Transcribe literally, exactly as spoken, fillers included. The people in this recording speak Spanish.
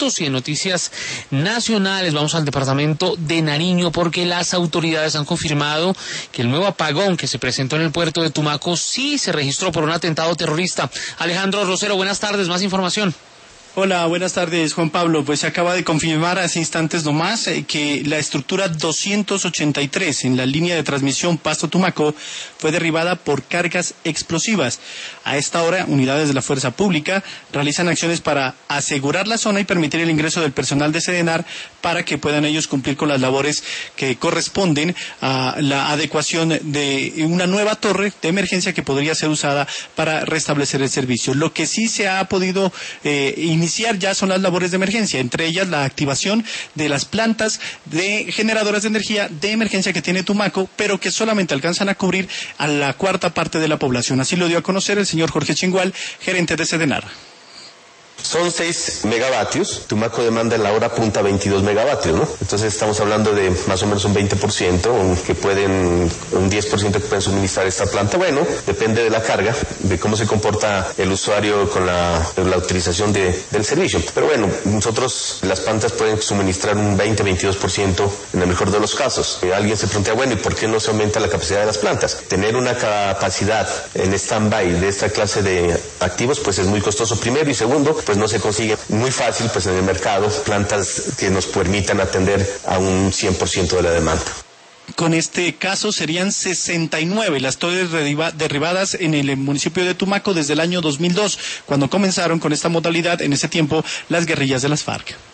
datos y en noticias nacionales vamos al departamento de Nariño porque las autoridades han confirmado que el nuevo apagón que se presentó en el puerto de Tumaco sí se registró por un atentado terrorista. Alejandro Rosero, buenas tardes, más información. Hola, buenas tardes, Juan Pablo. Pues se acaba de confirmar hace instantes nomás eh, que la estructura doscientos ochenta y tres en la línea de transmisión Pasto-Tumaco fue derribada por cargas explosivas. A esta hora, unidades de la Fuerza Pública realizan acciones para asegurar la zona y permitir el ingreso del personal de Sedenar para que puedan ellos cumplir con las labores que corresponden a la adecuación de una nueva torre de emergencia que podría ser usada para restablecer el servicio. Lo que sí se ha podido eh, iniciar ya son las labores de emergencia, entre ellas la activación de las plantas de generadoras de energía de emergencia que tiene Tumaco, pero que solamente alcanzan a cubrir a la cuarta parte de la población. Así lo dio a conocer el señor Jorge Chingual, gerente de Sedenar. Son seis megavatios, Tumaco demanda en la hora punta veintidós megavatios, ¿no? Entonces estamos hablando de más o menos un veinte por ciento, un, que pueden, un diez por ciento que pueden suministrar esta planta. Bueno, depende de la carga, de cómo se comporta el usuario con la, la utilización de, del servicio. Pero bueno, nosotros, las plantas pueden suministrar un veinte a veintidós por ciento en el mejor de los casos. Eh, alguien se pregunta, bueno, ¿y por qué no se aumenta la capacidad de las plantas? Tener una capacidad en stand-by de esta clase de activos, pues es muy costoso primero, y segundo, pues no se consigue muy fácil pues en el mercado plantas que nos permitan atender a un cien por ciento de la demanda. Con este caso serían sesenta y nueve las torres derribadas en el municipio de Tumaco desde el año dos mil dos, cuando comenzaron con esta modalidad en ese tiempo las guerrillas de las FARC.